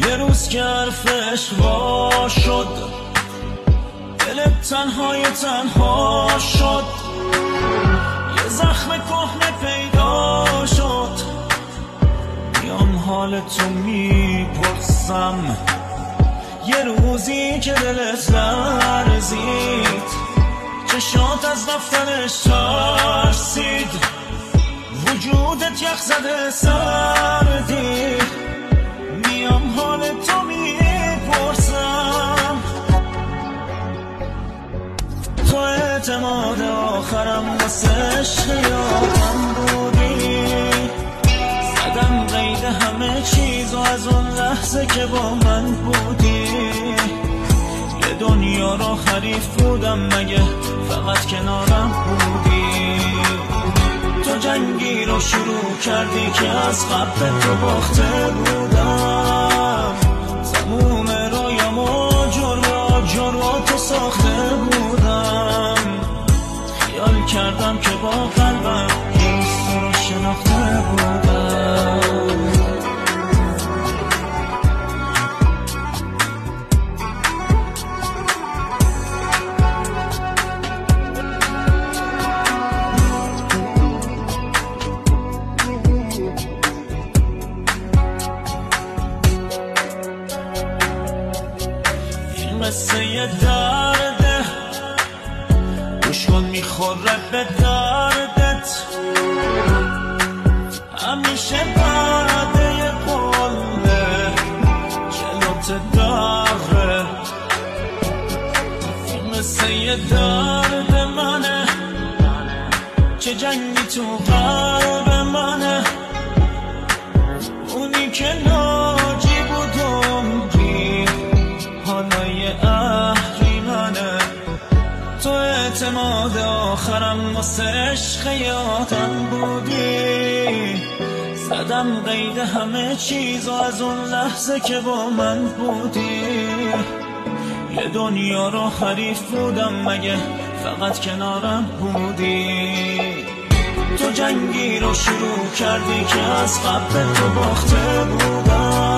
یه روز که حرفش وا شد، دلت تنها شد، یه زخم کهنه پیدا شد. میام حالتو میپرسم، یه روزی که دلت لرزید، چشات از رفتنش ترسید، وجودت یخ زده سردید. میام حالتو میپرسم، تو اعتماد آخرم واسه عشق یادم بودی. زدم قید همه چیز و از اون لحظه که با من بودی، یه دنیا رو حریف بودم مگه فقط کنارم بودی. تو جنگی رو شروع کردی که از قبل تو باخته بودم، تموم رویامو جرعاتو ساخته بودم. خیال کردم که با قلبم دوست رو شناخته بودم. قصه یه درده، گوش کن میخوره به دردت. همیشه بعده یه قله جلوت داره. این قصه یه درد منه، چه جنگی تو قلب منه. اونی که ناجی بود عمری، حالا یه اهریمنه. تو اعتماد آخرم واسه عشق یادم بودی. زدم قید همه چیز و از اون لحظه که با من بودی، یه دنیا رو حریف بودم مگه فقط کنارم بودی. تو جنگی رو شروع کردی که از قبل تو باخته بودم،